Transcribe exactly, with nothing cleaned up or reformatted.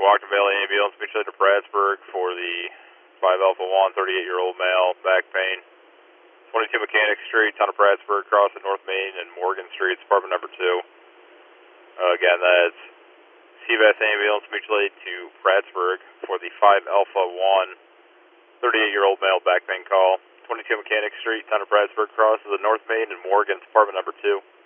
Washington Valley Ambulance, mutually to Prattsburg for the five Alpha one, thirty-eight-year-old male, back pain. twenty-two Mechanic Street, town of Prattsburg, crossing North Main and Morgan Streets, apartment number two. Uh, again, that's C V S Ambulance, mutually to Prattsburg for the five Alpha one, thirty-eight-year-old male, back pain call. twenty-two Mechanic Street, town of Prattsburg, crosses the North Main and Morgan's, apartment number two.